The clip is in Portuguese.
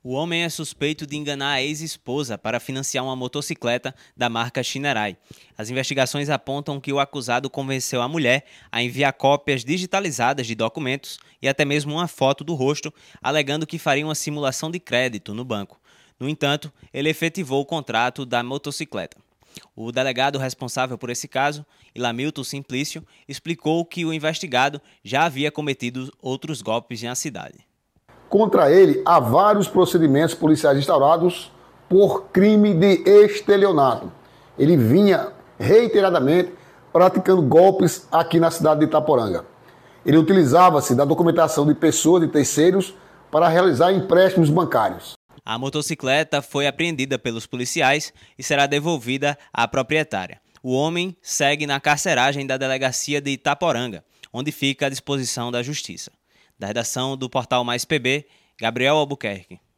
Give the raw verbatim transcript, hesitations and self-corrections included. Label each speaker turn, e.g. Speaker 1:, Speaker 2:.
Speaker 1: O homem é suspeito de enganar a ex-esposa para financiar uma motocicleta da marca Shinerai. As investigações apontam que o acusado convenceu a mulher a enviar cópias digitalizadas de documentos e até mesmo uma foto do rosto, alegando que faria uma simulação de crédito no banco. No entanto, ele efetivou o contrato da motocicleta. O delegado responsável por esse caso, Ilamilton Simplício, explicou que o investigado já havia cometido outros golpes na cidade.
Speaker 2: Contra ele, há vários procedimentos policiais instaurados por crime de estelionato. Ele vinha reiteradamente praticando golpes aqui na cidade de Itaporanga. Ele utilizava-se da documentação de pessoas e terceiros para realizar empréstimos bancários.
Speaker 1: A motocicleta foi apreendida pelos policiais e será devolvida à proprietária. O homem segue na carceragem da delegacia de Itaporanga, onde fica à disposição da Justiça. Da redação do portal Mais P B, Gabriel Albuquerque.